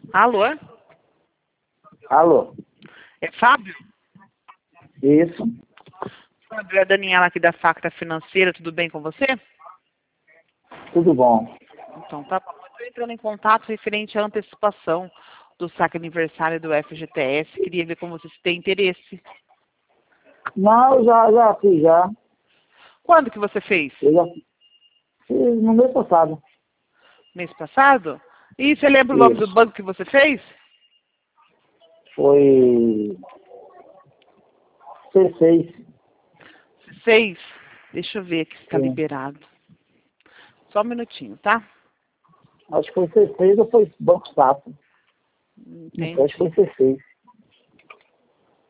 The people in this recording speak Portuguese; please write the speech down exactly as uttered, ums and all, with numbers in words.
Alô? Alô? É Fábio? Isso. Fábio, é a Daniela aqui da Facta Financeira, tudo bem com você? Tudo bom. Então tá bom. Eu estou entrando em contato referente à antecipação do saque aniversário do F G T S. Queria ver como você tem interesse. Não, eu já, já fiz já. Quando que você fez? Eu já fiz no mês passado. Mês passado? E você lembra o nome do Isso. banco que você fez? Foi C seis. Seis. Deixa eu ver aqui se está Sim. liberado. Só um minutinho, tá? Acho que foi C seis ou foi Banco Safra. Não sei, acho que Entendi. foi C seis.